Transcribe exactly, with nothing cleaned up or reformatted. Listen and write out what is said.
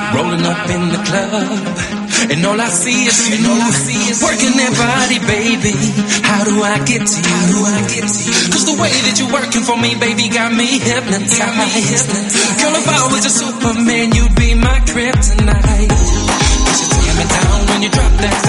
rolling up in the club, and all I see is you, all I see is working that body, baby. How do I get to you? How do I get to you? Cause the way that you're working for me, baby, got me hypnotized. Got me hypnotized. Girl, if I was a Superman, you'd be my kryptonite. Cause you tear me down when you drop that